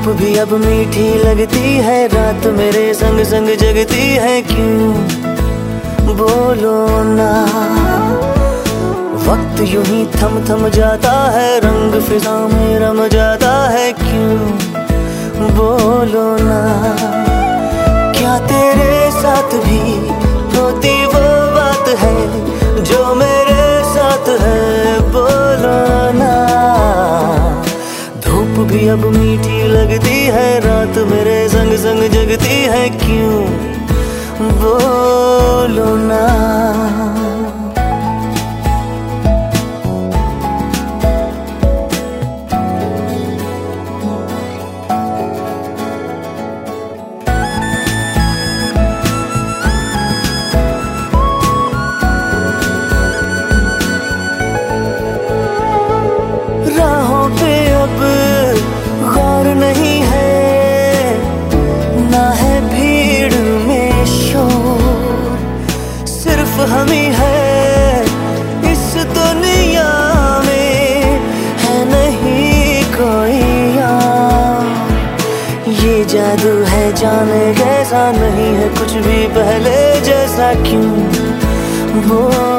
धूप भी अब मीठी लगती है, रात मेरे संग संग जगती है, क्यों बोलो ना। वक्त यूं ही थम थम जाता है, रंग फिजा में रम जाता है, क्यों बोलो ना। क्या तेरे साथ भी होती वो बात है जो मेरे साथ है, बोलो ना। धूप भी अब मीठी लगती है, रात मेरे संग संग जगती है, क्यों बोलो ना। राहों पे अब गौर नहीं है, ना है भीड़ में शोर, सिर्फ हम ही है इस दुनिया में, है नहीं कोई और। ये जादू है जाने कैसा, नहीं है कुछ भी पहले जैसा, क्यों वो